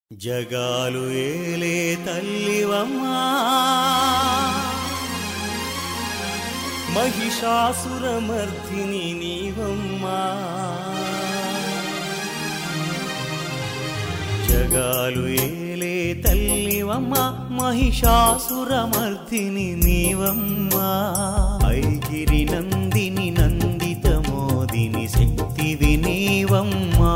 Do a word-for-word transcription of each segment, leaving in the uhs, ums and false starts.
జగాలు ఏలే తల్లివమ్మా మహిషాసురమర్ధిని నీవమ్మా జగాలు ఏలే తల్లివమ్మా మహిషాసురమర్ధిని నీవమ్మా ఐగిరి నందిని నందిత మోదిని శక్తివి నీవమ్మా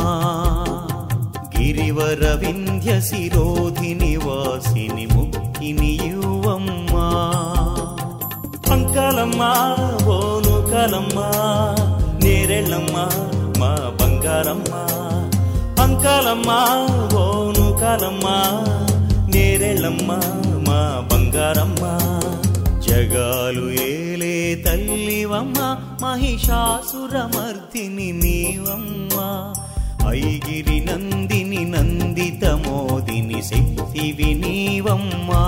గిరివర వింధ్య శిరోధిని వాసిని ముక్తిని యువమ్మా అంకాలమ్మా ఓనుకాలమ్మా నేరెళ్ళమ్మా మా బంగారమ్మా అంకాలమ్మా ఓనుకాలమ్మా నేరెళ్ళమ్మా మా బంగారమ్మా జగాలు ఏలే తల్లివమ్మా మహిషాసురమర్ధిని నీవమ్మా ఐగిరి నందిని నందిత మోదిని శక్తివి నీవమ్మా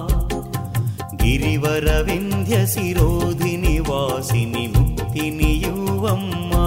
గిరివర వింధ్య శిరోధిని వాసిని ముక్తిని యువమ్మా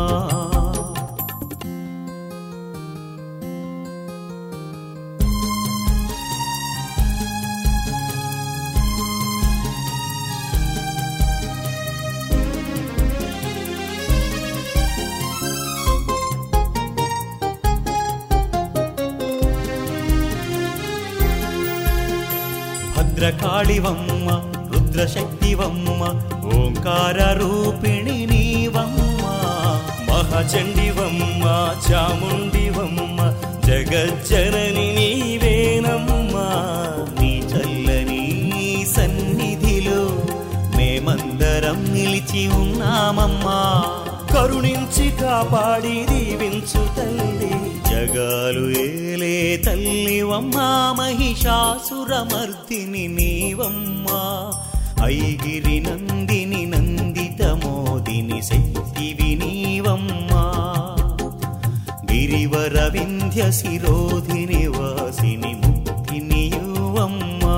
భద్రకాళివమ్మ రుద్రశక్తివమ్మ ఓంకార రూపిణి నీవమ్మ మహాచండివమ్మ చాముండివమ్మ జగజ్జనని నీవేనమ్మా నీ చల్లని సన్నిధిలో మేమందరం నిలిచి ఉన్నామమ్మా కరుణించి కాపాడి దీవించు తల్లి జగాలు ఏలే తల్లివమ్మా మహిషాసురమర్ధిని నీవమ్మా ఐగిరి నందిని నందిత మోదిని శక్తివి నీవమ్మా గిరివర వింధ్య శిరోధిని వాసిని ముక్తిని యువమ్మా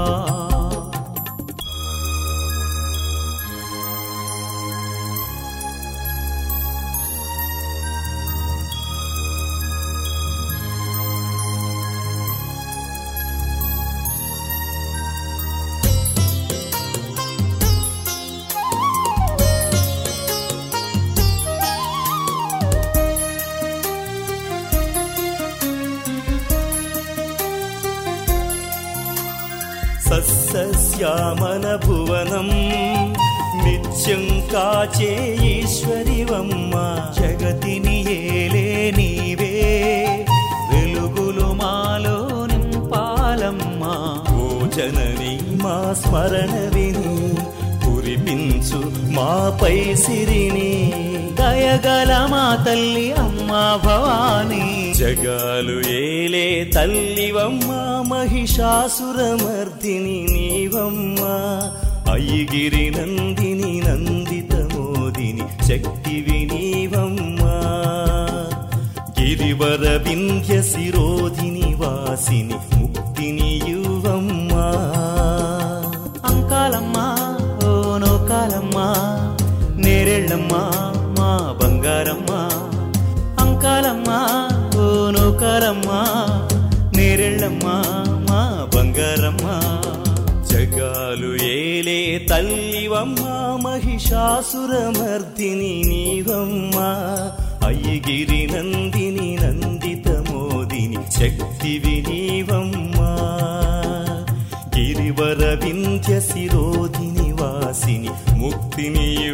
సస్యశ్యామల భువనం నిత్యం కాచే ఈశ్వరివమ్మ జగతిని ఏలే నీవే వెలుగులు మాలో నింపాలమ్మా ఓ జనని మా స్మరణ విని కురిపించు మాపై సిరిని దయగల మా తల్లి అమ్మా భవానీ జగాలు ఏలే తల్లివమ్మా మహిషాసురమర్ధిని నీవమ్మా ఐగిరి నందిని నందిత మోదిని శక్తివి నీవమ్మా గిరివర వింధ్య శిరోధిని వాసిని ముక్తిని యువమ్మా అంకాలమ్మా ఓనోకాలమ్మా నేరెళ్ళమ్మా మా బంగారమ్మా అంకాలమ్మా ఓనోకాలమ్మా నేరెళ్ళమ్మా మా బంగారమ్మా జగాలు ఏలే తల్లివమ్మా మహిషాసురమర్ధిని నీవమ్మా ఐగిరి నందిని నందిత మోదిని శక్తివి నీవమ్మా గిరివర వింధ్య శిరోధిని వాసిని ముక్తిని